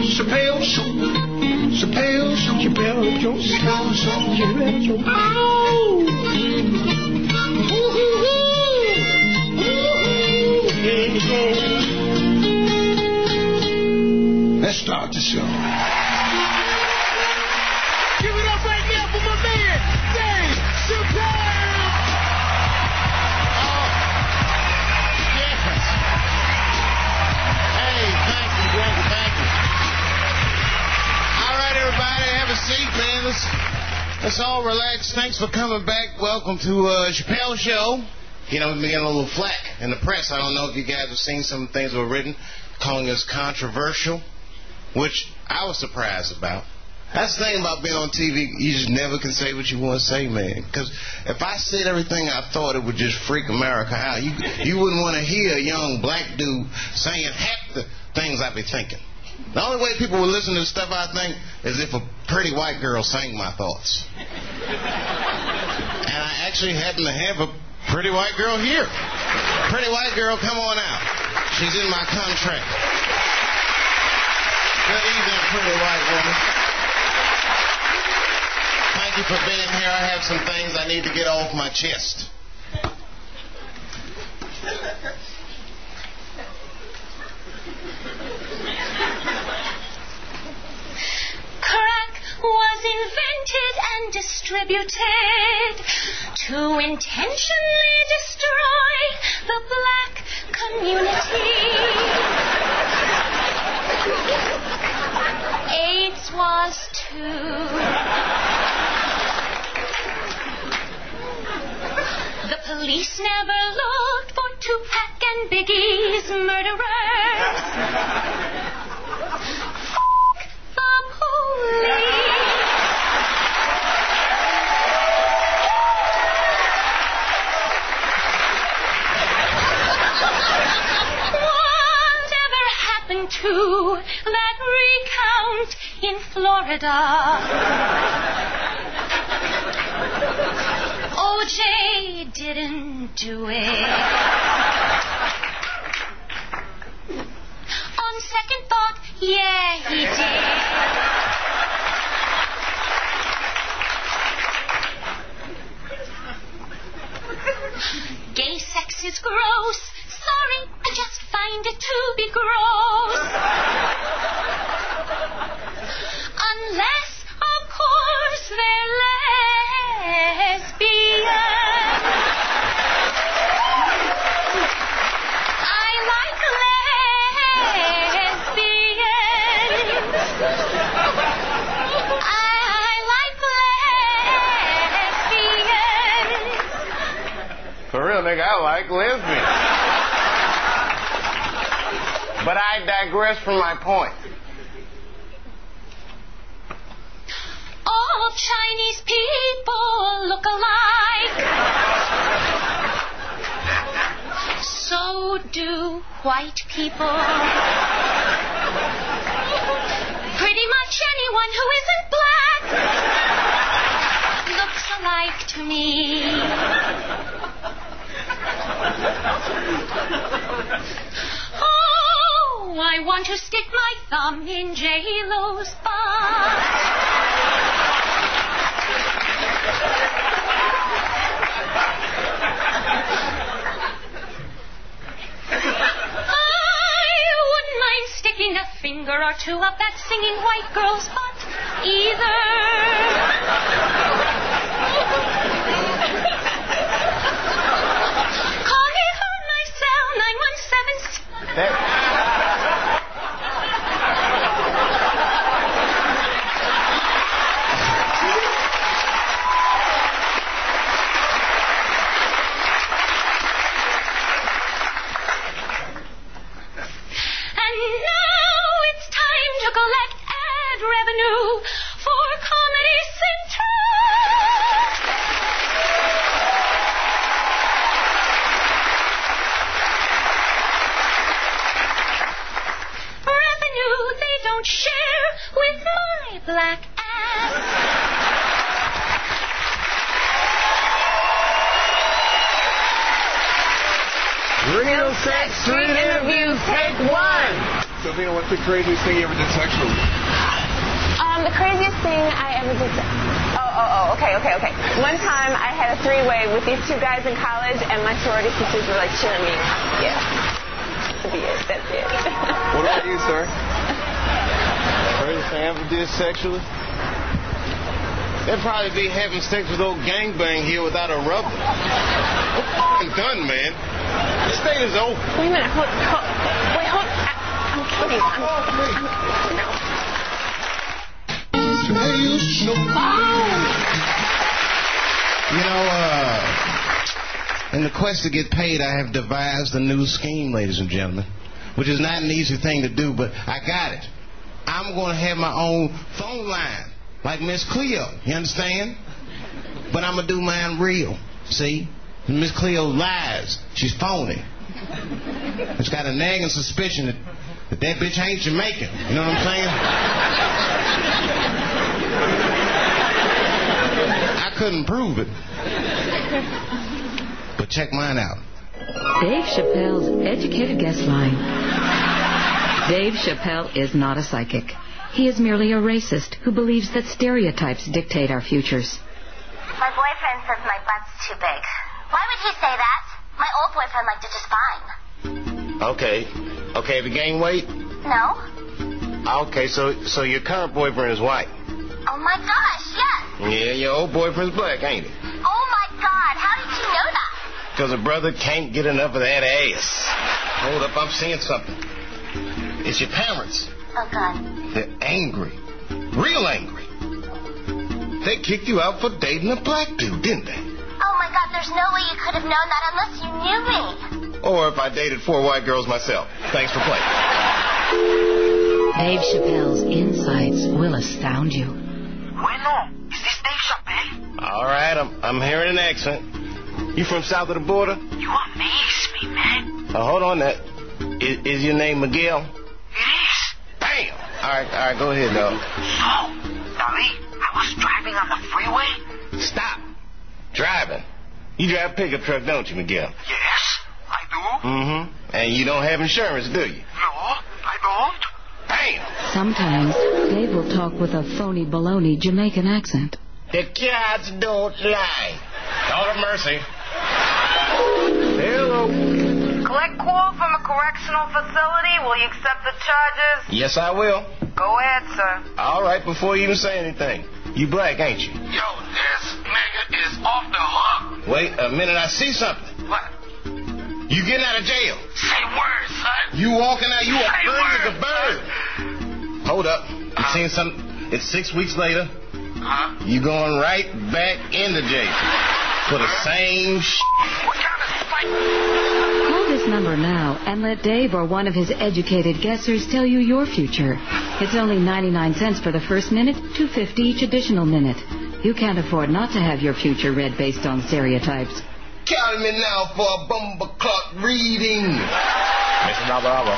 Chappelle Show. Chappelle Show. Chappelle Show. Chappelle Show. Chappelle Show. Ow! Let's start the show. Give it up right now for my man, Dave Chappelle. Oh, yes. Hey, thank you. All right, everybody, have a seat, man. Let's all relax. Thanks for coming back. Welcome to Chappelle Show. You know, we've been getting a little flack in the press. I don't know if you guys have seen some things that were written calling us controversial, which I was surprised about. That's the thing about being on TV. You just never can say what you want to say, man. Because if I said everything I thought, it would just freak America out. You wouldn't want to hear a young black dude saying half the things I be thinking. The only way people would listen to the stuff I think is if a pretty white girl sang my thoughts. And I actually happen to have a pretty white girl here. Pretty white girl, come on out. She's in my contract. Good evening, pretty white woman. Thank you for being here. I have some things I need to get off my chest. Crack was invented and distributed to intentionally destroy the black community. AIDS was too. The police never looked for Tupac and Biggie's murderers. Fuck the police. Whatever happened to that recount in Florida? O.J. didn't do it. On second thought, yeah, he did. Gay sex is gross. Sorry, I just find it to be gross. Unless, of course, they're lesbian. I like lesbians. I like lesbians. For real, nigga, I like lesbians. But I digress from my point. All Chinese people look alike. So do white people. Pretty much anyone who isn't black looks alike to me. Oh, I want to stick my thumb in J-Lo's butt. I wouldn't mind sticking a finger or two up that singing white girl's butt either. Call me on my cell, 917. Black ass. Real Sex Street Interviews, take one. Sylvina, what's the craziest thing you ever did sexually? The craziest thing I ever did. Okay. One time I had a three-way with these two guys in college, and my sorority sisters were like cheering me. Yeah. That's it. What about you, sir? Craziest thing I ever did sexually? That'd probably be having sex with old gangbang here without a rubber. I'm done, man. This thing is over. Wait a minute. Hold. I'm kidding. No. You know, in the quest to get paid, I have devised a new scheme, ladies and gentlemen, which is not an easy thing to do, but I got it. I'm going to have my own phone line, like Miss Cleo, you understand? But I'm going to do mine real, see? Miss Cleo lies. She's phony. It's got a nagging suspicion that bitch ain't Jamaican. You know what I'm saying? I couldn't prove it. But check mine out. Dave Chappelle's educated guest line. Dave Chappelle is not a psychic. He is merely a racist who believes that stereotypes dictate our futures. My boyfriend says my butt's too big. Why would he say that? My old boyfriend liked it just fine. Okay, have you gained weight? No. Okay, so your current boyfriend is white? Oh my gosh, yes. Yeah, your old boyfriend's black, ain't he? Oh my God, how did you know that? Because a brother can't get enough of that ass. Hold up, I'm seeing something. It's your parents. Oh God. They're angry. Real angry. They kicked you out for dating a black dude, didn't they? Oh my God, there's no way you could have known that unless you knew me. Or if I dated 4 white girls myself. Thanks for playing. Dave Chappelle's insights will astound you. Bueno, is this Dave Chappelle? All right, I'm hearing an accent. You from south of the border? You amaze me, man. Hold on that. Is your name Miguel? It is. Bam! All right, go ahead, dog. So, David, I was driving on the freeway. Stop. Driving. You drive a pickup truck, don't you, Miguel? Yes, I do. Mm-hmm. And you don't have insurance, do you? No, I don't. Bam! Sometimes Dave will talk with a phony baloney Jamaican accent. The cats don't lie. God of mercy. Hello. Collect quote from a correctional facility. Will you accept the charges? Yes, I will. Go ahead, sir. All right, before you even say anything. You black, ain't you? Yo, this nigga is off the hook. Wait a minute, I see something. What? You getting out of jail. Say words, son. You walking out, you Say a bird as a words, bird. Hold up. You seen something? It's 6 weeks later. You going right back into jail for the same shit. What kind of spike? Call this number now and let Dave or one of his educated guessers tell you your future. It's only 99 cents for the first minute, $2.50 each additional minute. You can't afford not to have your future read based on stereotypes. Count me now for a bumper clock reading. Mr. Bravo.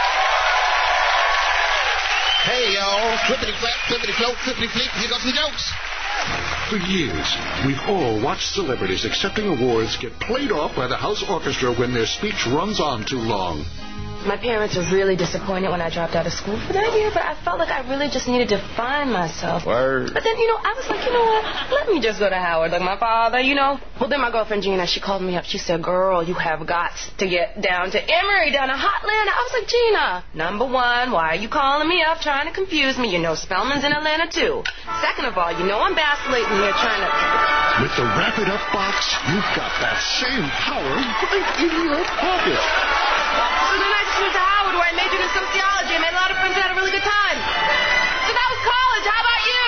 Hey, y'all. Flippity flap, flippity float, flippity fleep. Here goes some jokes. For years, we've all watched celebrities accepting awards get played off by the house orchestra when their speech runs on too long. My parents were really disappointed when I dropped out of school for that year, but I felt like I really just needed to find myself. Word. But then, I was like, you know what? Let me just go to Howard, like my father, Well, then my girlfriend Gina, she called me up. She said, girl, you have got to get down to Emory, down to Hotlanta. I was like, Gina, number one, why are you calling me up trying to confuse me? Spellman's in Atlanta, too. Second of all, I'm vacillating here trying to... With the Wrap It Up box, you've got that same power right in your pocket. So then I just went to Howard where I majored in sociology. I made a lot of friends and had a really good time. So that was college. How about you?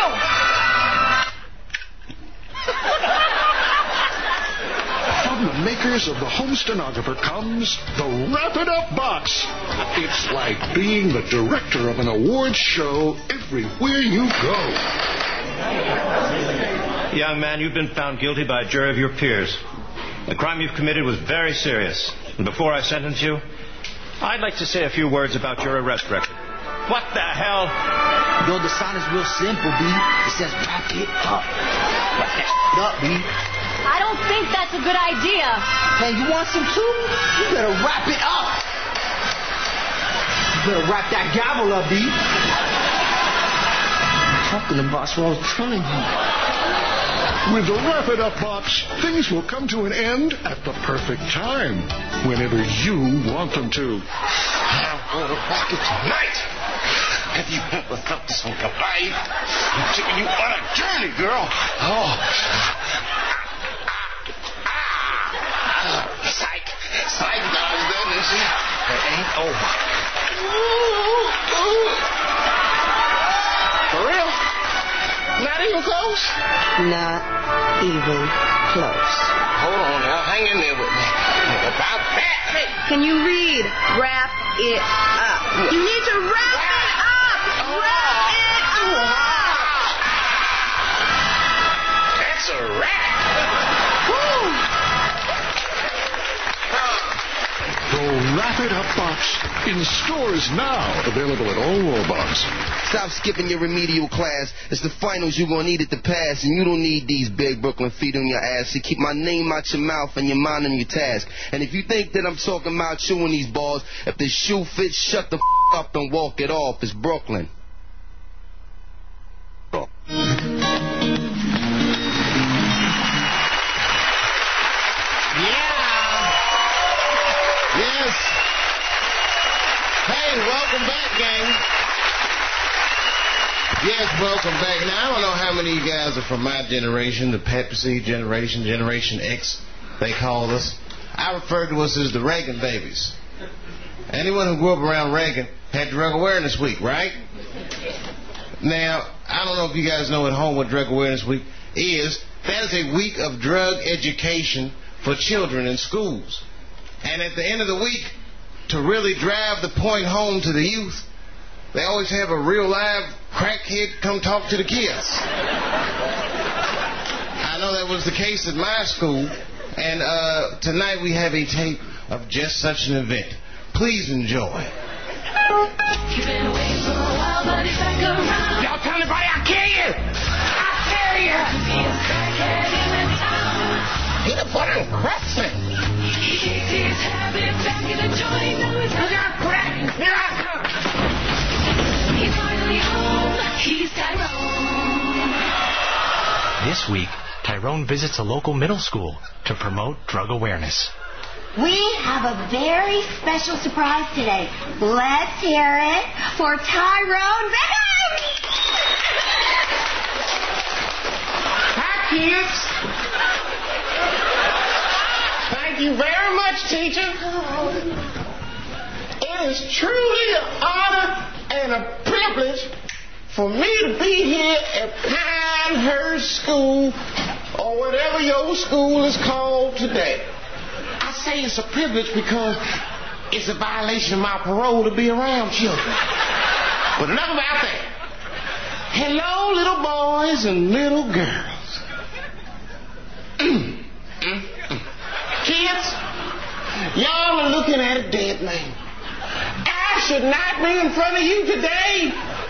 From the makers of the Home Stenographer comes the Wrap It Up box. It's like being the director of an awards show everywhere you go. Young man, you've been found guilty by a jury of your peers. The crime you've committed was very serious. And before I sentence you, I'd like to say a few words about your arrest record. What the hell? Yo, the sign is real simple, B. It says wrap it up. Wrap that up, B. I don't think that's a good idea. Hey, you want some too? You better wrap it up. better wrap that gavel up, B. Talking about what I was telling you. With the Wrap It Up box, things will come to an end at the perfect time, whenever you want them to. I'm going to rock it tonight. Have you ever felt this on your life? I'm taking you on a journey, girl. Oh. Psych. Psych, darling, isn't she? It ain't over. For real? Not even close? Not even close. Hold on now. Hang in there with me. About that. Hey, can you read? Wrap it up. You need to wrap it up. Wrap it up. That's a wrap. The Wrap It Up box in stores now. Available at all Walmarts. Stop skipping your remedial class. It's the finals you're going to need it to pass. And you don't need these big Brooklyn feet on your ass to keep my name out your mouth and your mind on your task. And if you think that I'm talking about chewing these balls, if the shoe fits, shut the up and walk it off. It's Brooklyn. Yes. Hey, welcome back, gang. Yes, welcome back. Now, I don't know how many of you guys are from my generation, the Pepsi generation, Generation X, they call us. I refer to us as the Reagan babies. Anyone who grew up around Reagan had Drug Awareness Week, right? Now, I don't know if you guys know at home what Drug Awareness Week is. That is a week of drug education for children in schools. And at the end of the week, to really drive the point home to the youth, they always have a real live crackhead come talk to the kids. I know that was the case at my school, and tonight we have a tape of just such an event. Please enjoy. You've been away for a while, but it's back around. Y'all tell anybody I'll kill you! I'll kill you! Get up on the crack. He takes his habit back in the joint. Now he's got crack. Here I come. He's finally home. He's Tyrone. This week, Tyrone visits a local middle school to promote drug awareness. We have a very special surprise today. Let's hear it for Tyrone Bennett! Hi, kids. Thank you very much, teacher. It is truly an honor and a privilege for me to be here at Pinehurst School, or whatever your school is called today. I say it's a privilege because it's a violation of my parole to be around children. But enough about that. Hello, little boys and little girls. Kids, y'all are looking at a dead man. I should not be in front of you today.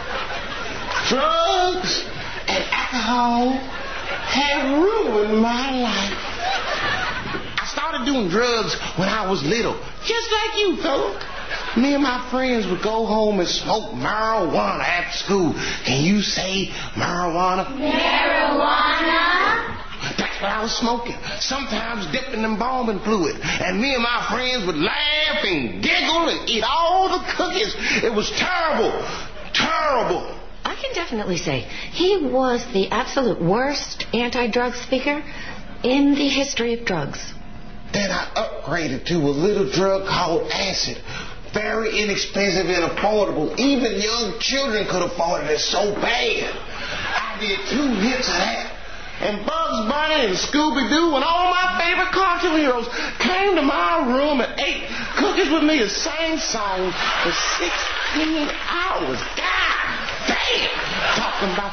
Drugs and alcohol have ruined my life. I started doing drugs when I was little, just like you, fella. Me and my friends would go home and smoke marijuana after school. Can you say marijuana? Marijuana? That's what I was smoking. Sometimes dipped in embalming fluid. And me and my friends would laugh and giggle and eat all the cookies. It was terrible. Terrible. I can definitely say he was the absolute worst anti-drug speaker in the history of drugs. Then I upgraded to a little drug called acid. Very inexpensive and affordable. Even young children could afford it. It's so bad. I did 2 hits of that. And Bugs Bunny and Scooby-Doo and all my favorite cartoon heroes came to my room and ate cookies with me and sang songs for 16 hours. God damn! Talking about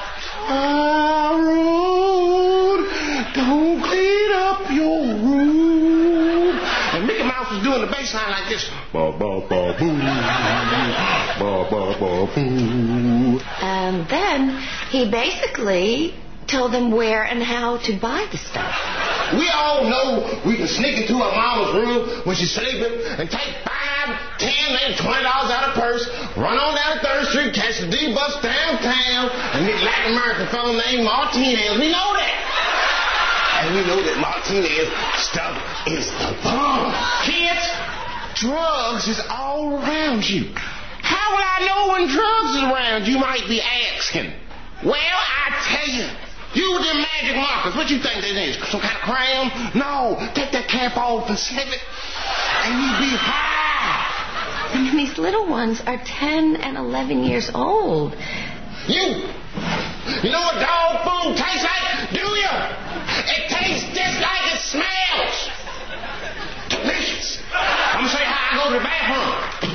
Tyrone, don't clean up your room. And Mickey Mouse was doing the bass line like this. Ba ba ba boo, ba ba ba boo. And then he basically told them where and how to buy the stuff. We all know we can sneak into our mama's room when she's sleeping and take 5, $10, maybe $20 out of purse, run on down to 3rd Street, catch the D bus downtown, and meet a Latin American fellow named Martinez. We know that. And we know that Martinez stuff is the bomb. Kids, drugs is all around you. How will I know when drugs is around? You might be asking. Well, I tell you, you with them magic markers, what you think that is? Some kind of crayon? No, take that cap off and sniff it, and you be high. And these little ones are 10 and 11 years old. You know what dog food tastes like? Do you? It tastes just like it smells. Delicious. I'm gonna say how I go to the bathroom.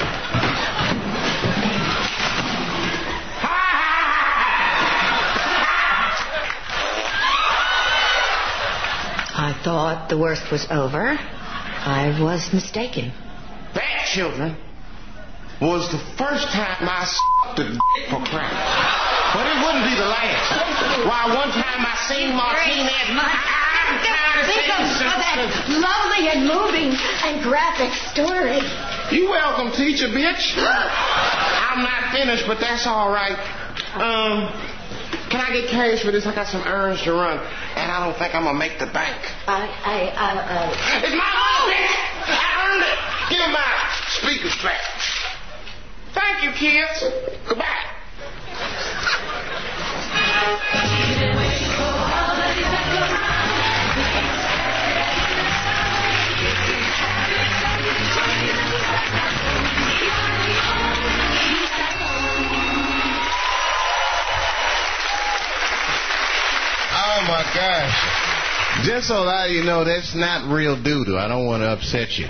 I thought the worst was over. I was mistaken. That, children, was the first time I sucked a dick for crack. But it wouldn't be the last. Why, one time I seen Martinez. Think of that lovely and moving and graphic story. You welcome, teacher, bitch. I'm not finished, but that's all right. Can I get cash for this? I got some errands to run, and I don't think I'm gonna make the bank. It's my money, bitch. I earned it. Give me my speaker strap. Thank you, kids. Goodbye. Oh my gosh. Just so that you know, that's not real doo-doo. I don't want to upset you.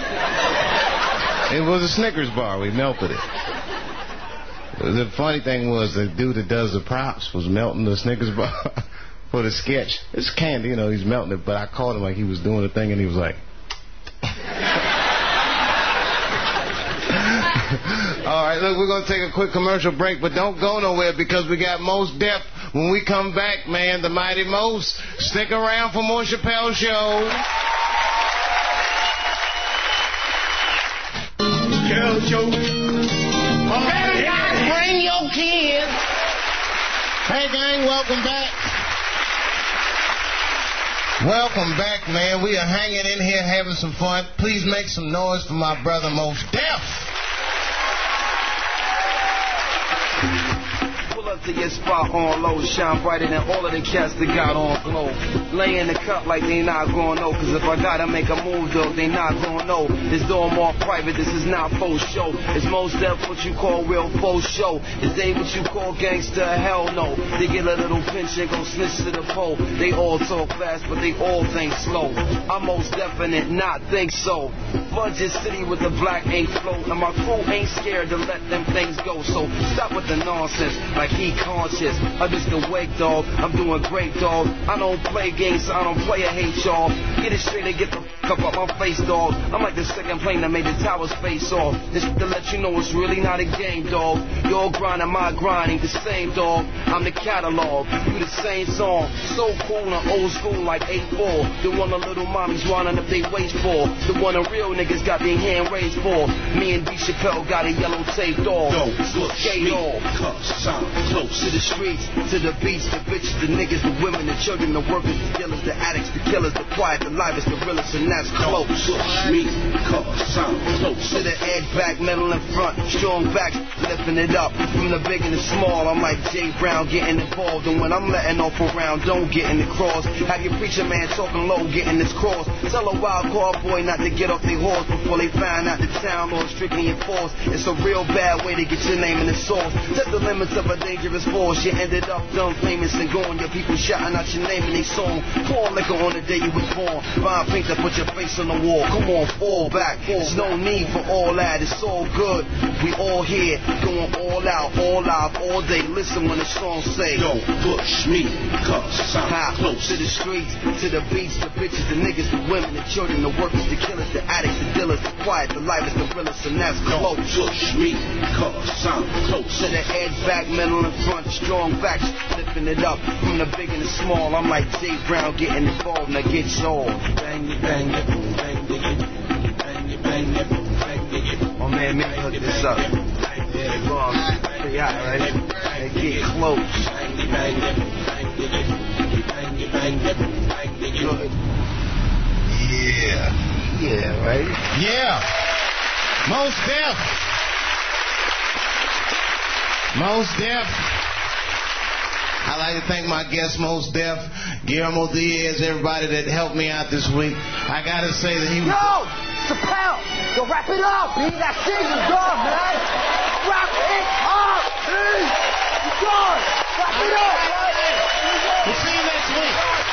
It was a Snickers bar. We melted it. The funny thing was the dude that does the props was melting the Snickers bar for the sketch. It's candy, you know, he's melting it, but I called him like he was doing the thing and he was like... All right, look, we're going to take a quick commercial break, but don't go nowhere because we got Mos Def. When we come back, man, the Mighty Mos. Stick around for more Chappelle Show. Chappelle Show. Very nice. Bring your kids. Hey, gang, welcome back. Welcome back, man. We are hanging in here having some fun. Please make some noise for my brother Mos Def. To your spot on low, shine brighter than all of the cats that got on glow. Lay in the cup like they not gonna know, cause if I gotta make a move though, they not gonna know. This door more private, this is not faux show. It's Mos Def what you call real faux show. Is they what you call gangster? Hell no. They get a little pinch and go snitch to the pole. They all talk fast, but they all think slow. I'm most definite, not think so. Flood your city with the black ink float, and my crew ain't scared to let them things go. So stop with the nonsense, like he conscious. I just awake, dog. I'm doing great, dog. I don't play games, so I don't play a hate, y'all. Get it straight and get the f*** up my face, dog. I'm like the second plane that made the towers face off. Just to let you know it's really not a game, dog. Your grind and my grind ain't the same, dog. I'm the catalog, you the same song. So cool and old school like 8-4. The one the little mommies winding up they waist for. The one the real niggas got their hand raised for. Me and D. Chappelle got a yellow taped off. Skate off. Close to the streets, to the beats, the bitches, the niggas, the women, the children, the workers, the dealers, the addicts, the killers, the quiet, the livest, the realest, and that's close. Me, close to the edge, back, middle, and front. Strong backs, lifting it up. From the big and the small, I'm like Jay Brown getting involved. And when I'm letting off a round, don't get in the cross. Have your preacher man talking low, getting this cross. Tell a wild car boy not to get off their horse before they find out the town law strictly enforced. It's a real bad way to get your name in the sauce. Set the limits of a dangerous force. You ended up dumb, famous, and gone. Your people shouting out your name in their song. Pour liquor on the day you was born. Fine paint to put your face on the wall. Come on, fall back. There's no need for all that. It's all good. We all here, going all out, all live, all day. Listen when the song say, don't push me, cause I'm close to the streets, to the beats, the bitches, the niggas, the women, the children, the workers, the killers, the addicts, the dealers, the quiet, the livest, the realest, and that's close. Don't push me, cause I'm close to the edge, back, middle, and front. Strong backs, lifting it up from the big and the small. I'm like Jay Brown getting involved. Now get y'all. Bang it, bang it, bang it, bang it, bang it, bang it. man me hook this up. Yeah, long, pretty hot, right? They get close. Good. Yeah, right? Yeah. Mos Def. Mos Def. I'd like to thank my guest, Mos Def, Guillermo Diaz, everybody that helped me out this week. I gotta say that he was... Yo, Chappelle, yo, wrap it up, man. That shit is gone, man. Wrap it up, man. It's gone. Wrap it up, man. We'll see you next week.